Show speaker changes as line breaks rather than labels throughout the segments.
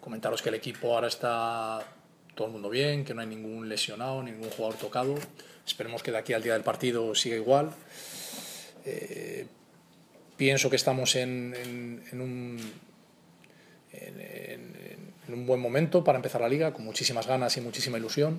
comentaros que el equipo ahora está todo el mundo bien, que no hay ningún lesionado, ningún jugador tocado. Esperemos que de aquí al día del partido siga igual. Pienso que estamos en un buen momento para empezar la liga, con muchísimas ganas y muchísima ilusión.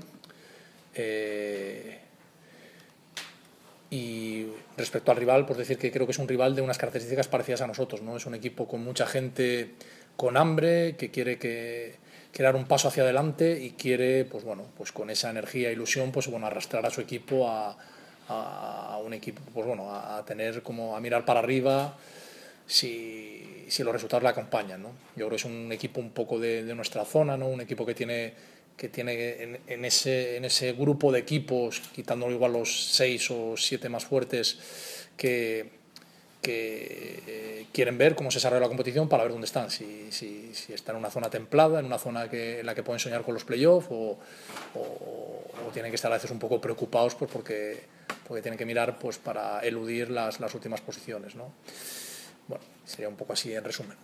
Y respecto al rival, pues decir que creo que es un rival de unas características parecidas a nosotros, ¿no? Es un equipo con mucha gente con hambre, que quiere dar un paso hacia adelante y quiere, pues bueno, pues con esa energía e ilusión, pues bueno, arrastrar a su equipo a un equipo, pues bueno, a tener como a mirar para arriba si los resultados le acompañan, ¿no? Yo creo que es un equipo un poco de nuestra zona, ¿no? Un equipo que tiene en ese grupo de equipos, quitando igual los 6 o 7 más fuertes, que quieren ver cómo se desarrolla la competición para ver dónde están, si están en una zona templada, en una zona en la que pueden soñar con los playoffs o tienen que estar a veces un poco preocupados pues porque tienen que mirar pues para eludir las últimas posiciones, ¿no? Bueno, sería un poco así en resumen.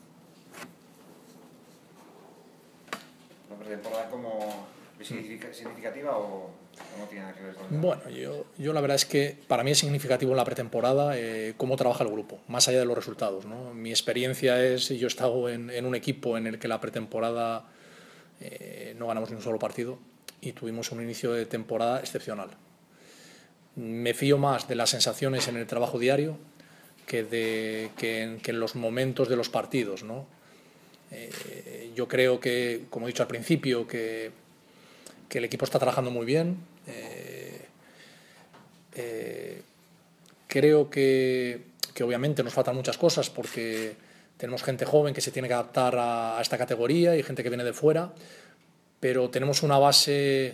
¿La pretemporada como significativa o no tiene nada que ver con eso?
Bueno, yo la verdad es que para mí es significativo en la pretemporada cómo trabaja el grupo, más allá de los resultados, ¿no? Mi experiencia es, yo he estado en un equipo en el que la pretemporada no ganamos ni un solo partido y tuvimos un inicio de temporada excepcional. Me fío más de las sensaciones en el trabajo diario que en los momentos de los partidos, ¿no? Yo creo que, como he dicho al principio, que el equipo está trabajando muy bien. Creo que obviamente nos faltan muchas cosas porque tenemos gente joven que se tiene que adaptar a esta categoría y gente que viene de fuera, pero tenemos una base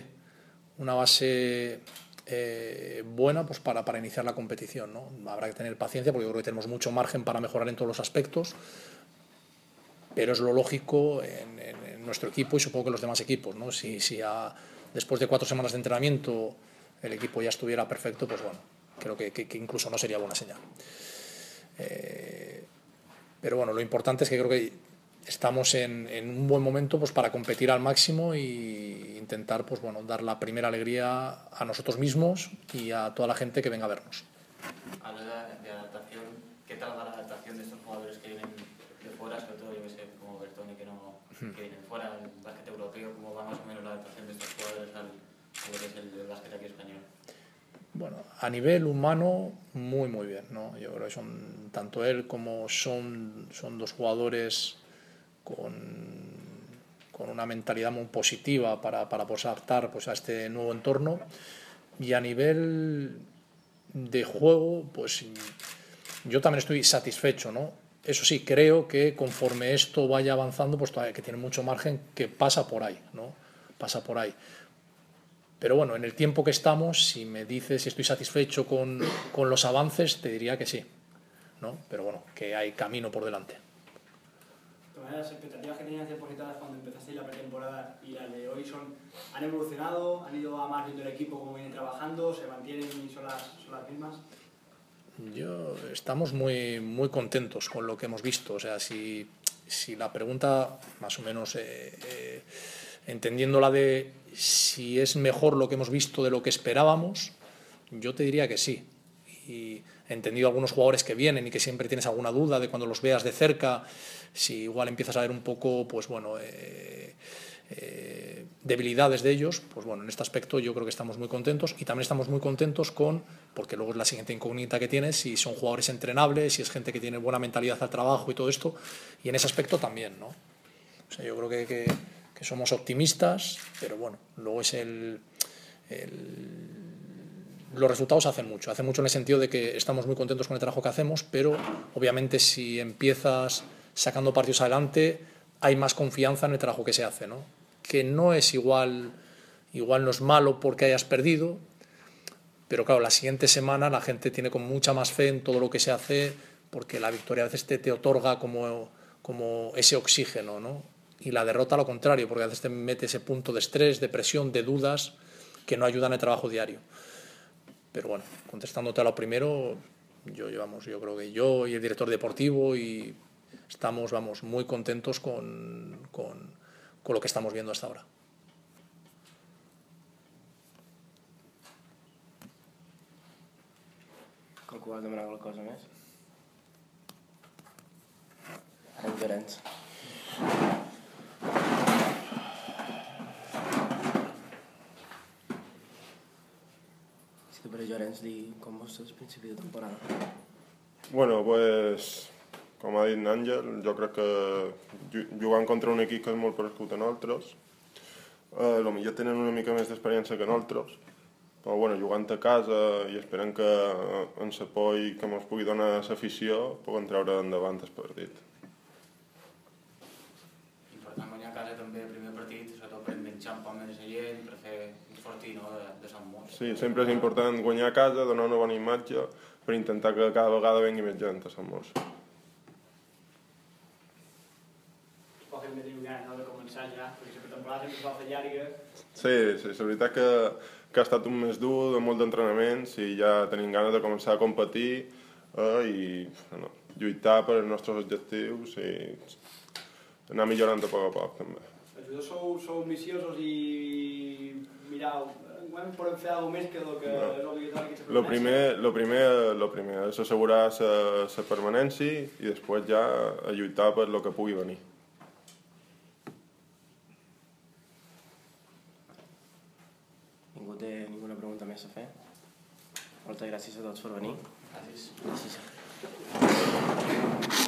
buena pues para iniciar la competición, ¿no? Habrá que tener paciencia porque yo creo que tenemos mucho margen para mejorar en todos los aspectos, pero es lo lógico en nuestro equipo y supongo que en los demás equipos, ¿no? Si después de 4 semanas de entrenamiento el equipo ya estuviera perfecto, pues bueno, creo que incluso no sería buena señal. Pero bueno, lo importante es que creo que estamos en un buen momento pues para competir al máximo e intentar pues bueno, dar la primera alegría a nosotros mismos y a toda la gente que venga a vernos.
Hablas de adaptación, ¿qué tal va la adaptación de estos jugadores que vienen de fuera, sobre todo yo que sé, como Bertone, que vienen fuera del básquet europeo? ¿Cómo va más o menos la adaptación de estos jugadores a lo que es el básquet aquí español?
Bueno, a nivel humano, muy muy bien, ¿no? Yo creo que son tanto él como son dos jugadores con una mentalidad muy positiva para pues, adaptar pues, a este nuevo entorno. Y a nivel de juego, pues yo también estoy satisfecho, ¿no? Eso sí, creo que conforme esto vaya avanzando, pues todavía que tiene mucho margen, que pasa por ahí, ¿no? Pasa por ahí. Pero bueno, en el tiempo que estamos, si me dices si estoy satisfecho con los avances, te diría que sí, ¿no? Pero bueno, que hay camino por delante.
Las expectativas que tenías depositadas cuando empezasteis la pretemporada y las de hoy han evolucionado, han ido a más viendo el equipo cómo viene trabajando, se mantienen y son las mismas.
Estamos muy, muy contentos con lo que hemos visto. O sea, si la pregunta, más o menos entendiéndola de si es mejor lo que hemos visto de lo que esperábamos, yo te diría que sí. Y he entendido algunos jugadores que vienen y que siempre tienes alguna duda de cuando los veas de cerca, si igual empiezas a ver un poco, pues bueno, debilidades de ellos, pues bueno, en este aspecto yo creo que estamos muy contentos y también estamos muy contentos porque luego es la siguiente incógnita que tienes, si son jugadores entrenables, si es gente que tiene buena mentalidad al trabajo y todo esto, y en ese aspecto también, ¿no? O sea, yo creo que somos optimistas, pero bueno, luego es los resultados hacen mucho en el sentido de que estamos muy contentos con el trabajo que hacemos, pero obviamente si empiezas sacando partidos adelante hay más confianza en el trabajo que se hace, ¿no? Que no es igual no es malo porque hayas perdido, pero claro, la siguiente semana la gente tiene con mucha más fe en todo lo que se hace porque la victoria a veces te otorga como ese oxígeno, ¿no? Y la derrota lo contrario, porque a veces te mete ese punto de estrés, de presión, de dudas que no ayudan al trabajo diario. Pero bueno, contestándote a lo primero, yo creo que yo y el director deportivo y estamos muy contentos con con lo que estamos viendo hasta ahora.
Qualcú vol demanar alguna cosa més? Ara en Llorenç. Si te pareix, Llorenç, dir com va ser el principi de temporada.
Bueno, pues, com ha dit Àngel, jo crec que jugant contra un equip que és molt paregut a nosaltres, potser tenen una mica més d'experiència que nosaltres, però bueno, jugant a casa i esperant que en la por i que ens pugui donar l'afició puguem treure endavant el partit.
Important guanyar a casa també el primer partit, sobretot per enganxar un poc més la gent, per fer un fortí de Sant Mos.
Sí, sempre és important guanyar a casa, donar una bona imatge per intentar que cada vegada vengui més gent a Sant Mos.
Suposo que teniu ganes de començar ja, perquè la temporada sempre es va fer llarga.
Sí, la veritat que ha estat un mes dur, de molt d'entrenaments i ja tenim ganes de començar a competir i lluitar per els nostres objectius i anar millorant a poc a poc també.
Els jugadors sou ambiciosos i mireu, podem fer alguna més que el que és obligatori que se
Lo primer és assegurar la permanència i després ja a lluitar per lo que pugui venir.
Ningú té ninguna pregunta més a fer? Moltes gràcies a tots per venir.
Gràcies.
Gràcies.